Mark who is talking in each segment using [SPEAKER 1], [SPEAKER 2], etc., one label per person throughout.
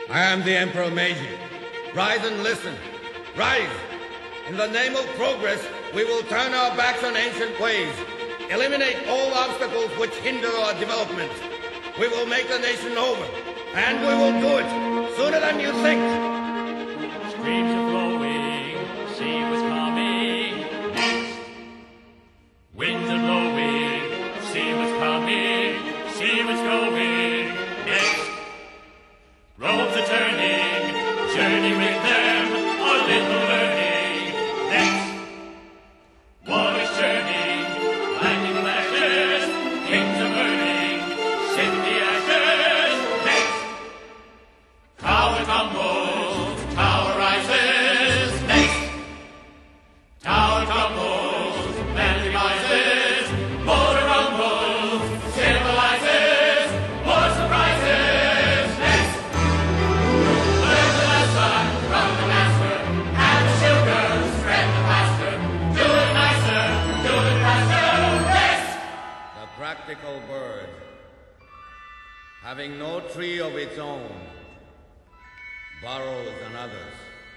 [SPEAKER 1] I am the Emperor Meiji. Rise and listen. Rise! In the name of progress, we will turn our backs on ancient ways, eliminate all obstacles which hinder our development. We will make the nation over, and we will do it sooner than you think.
[SPEAKER 2] Streams are flowing, see what's coming next. Winds are blowing, see what's coming, see what's going next. Roads are turning, journey with them, a little learning next. War is churning, lightning flashes, kings are burning, sit the ashes next. Tower crumbles, tower rises next. Tower crumbles, man rises, motor rumbles, civilizes, more surprises next. Learn the lesson from the master, and the children spread the faster. Do it nicer, do it faster next.
[SPEAKER 1] The practical bird, having no tree of its own, borrows another's.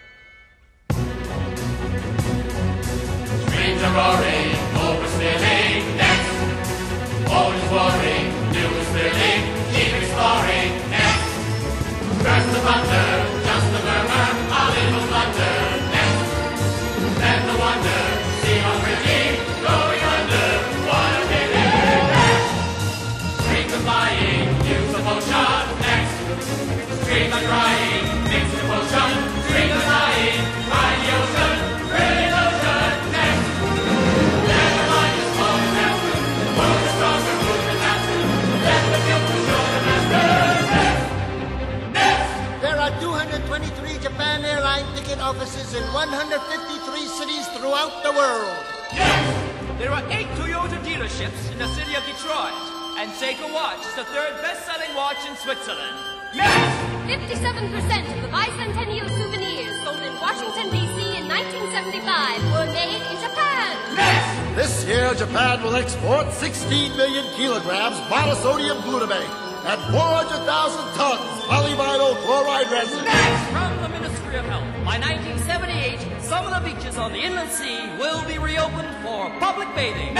[SPEAKER 2] Streams are roaring, overspilling next. Old is warring, new is thrilling, keep exploring next. Burst the thunder, just a murmur, a little blunder next. Then the wonder, see how pretty, going under, what a pity next. Streams are flying, use a potion next. Streams are crying, mix the potion. Streams are sighing, ride the ocean, brilliant ocean next. Let the mind is small and master, world is stronger, move the master. Let the future show the master next. Next.
[SPEAKER 3] There are 223 Japan Airline ticket offices in 153 cities throughout the world.
[SPEAKER 2] Next.
[SPEAKER 4] There are 8 Toyota dealerships in the city of Detroit, and Seiko Watch is the 3rd best-selling watch in Switzerland.
[SPEAKER 2] Next.
[SPEAKER 5] 57% of the bicentennial souvenirs sold in Washington, D.C. in 1975 were made in Japan.
[SPEAKER 2] Next.
[SPEAKER 3] This year, Japan will export 16 million kilograms monosodium glutamate and 400,000 tons polyvinyl chloride resin.
[SPEAKER 4] From the Ministry of Health, by 1978, some of the beaches on the inland sea will be reopened for public bathing.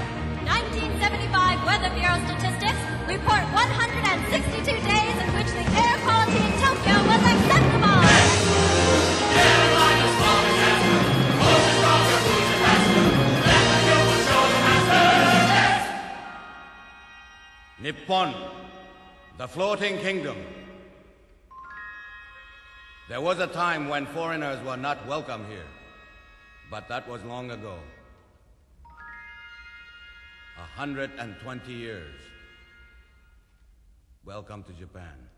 [SPEAKER 5] 1975 Weather Bureau statistics report 162 days in which the air quality in Tokyo was acceptable.
[SPEAKER 2] Airline is small and master, ocean stronger, who's the master? Let the future show the master next.
[SPEAKER 1] Nippon, the floating kingdom. There was a time when foreigners were not welcome here, but that was long ago. 120 years. Welcome to Japan.